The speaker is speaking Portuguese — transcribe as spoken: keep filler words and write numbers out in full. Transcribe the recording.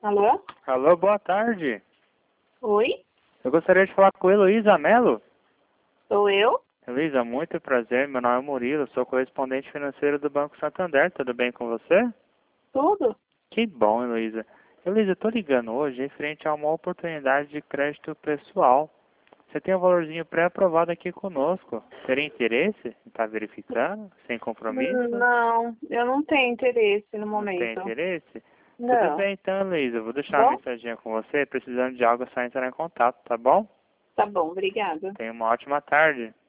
Alô? Alô, boa tarde. Oi? Eu gostaria de falar com Heloísa Mello. Sou eu? Heloísa, muito prazer. Meu nome é Murilo, sou correspondente financeiro do Banco Santander. Tudo bem com você? Tudo? Que bom, Heloísa. Heloísa, eu tô ligando hoje referente a uma oportunidade de crédito pessoal. Você tem um valorzinho pré-aprovado aqui conosco. Teria interesse em estar verificando, sem compromisso? Hum, Não, eu não tenho interesse no Não tem momento. interesse? Tudo Não. bem então, Heloísa. Eu vou deixar uma Bom? mensaginha com você. Precisando de algo, é só entrar em contato, tá bom? Tá bom, obrigada. Tenha uma ótima tarde.